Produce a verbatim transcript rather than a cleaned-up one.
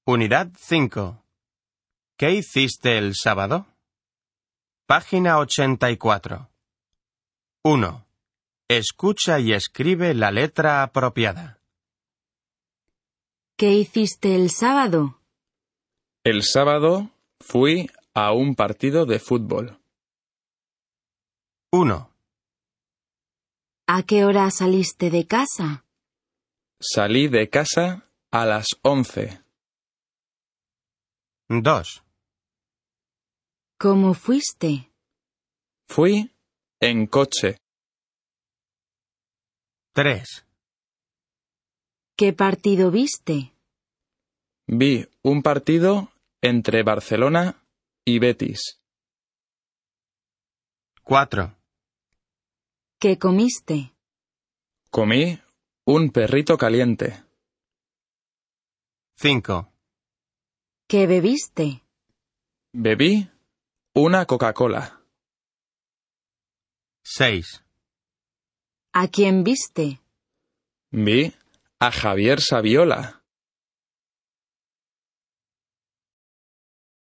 Unidad cinco. ¿Qué hiciste el sábado? Página ochenta y cuatro. uno. Escucha y escribe la letra apropiada. ¿Qué hiciste el sábado? El sábado fui a un partido de fútbol. uno. ¿A qué hora saliste de casa? Salí de casa a las once. dos. ¿Cómo fuiste? Fui en coche. tres. ¿Qué partido viste? Vi un partido entre Barcelona y Betis. cuatro. ¿Qué comiste? Comí un perrito caliente. cinco. ¿Qué bebiste? Bebí una Coca-Cola. seis. ¿A quién viste? Vi a Javier Saviola.